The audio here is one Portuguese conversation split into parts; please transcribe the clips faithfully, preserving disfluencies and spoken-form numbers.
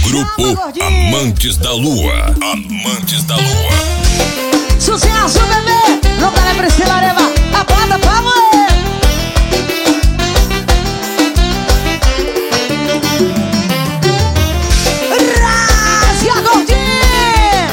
Grupo Amantes da Lua. Amantes da Lua. Sucesso, bebê! Não para Priscila Areva, a bota pra moer. Rasga gordinho!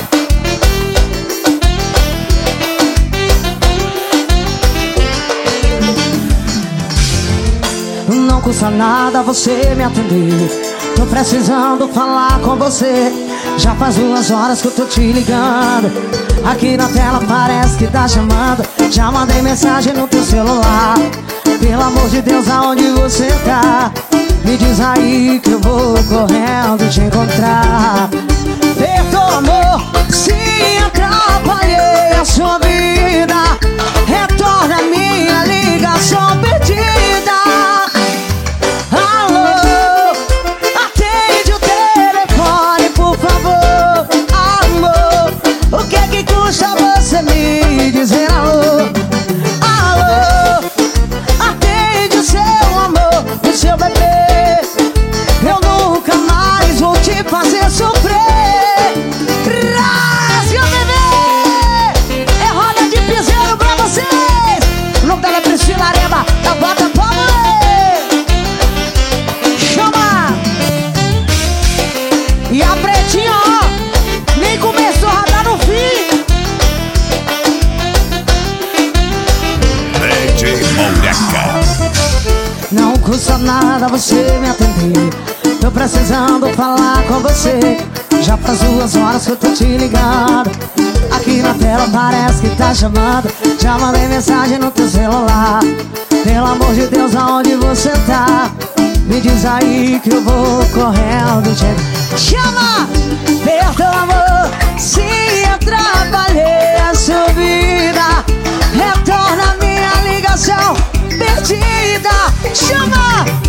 Não custa nada você me atender. Tô precisando falar com você. Já faz duas horas que eu tô te ligando. Aqui na tela parece que tá chamando. Já mandei mensagem no teu celular. Pelo amor de Deus, aonde você tá? Me diz aí que eu vou correndo te encontrar. Perdoa, amor, se atrapalhei a sua vida. Retorna minha ligação perdida. Você me dizer alô, alô, atende o seu amor, o seu bebê. Eu nunca mais vou te fazer sofrer. Rasga, bebê! É roda de piseiro pra vocês. O nome dela é Priscila Areva, da bota pra moer. Chama! E a pretinha, ó, nem começou a rodar no fim. Não custa nada você me atender. Tô precisando falar com você. Já faz duas horas que eu tô te ligando. Aqui na tela parece que tá chamando. Já mandei mensagem no teu celular. Pelo amor de Deus, aonde você tá? Me diz aí que eu vou correndo te... Chama! Perdoa, amor, se atrapalhei a sua vida. Retorna minha ligação perdida. Chama!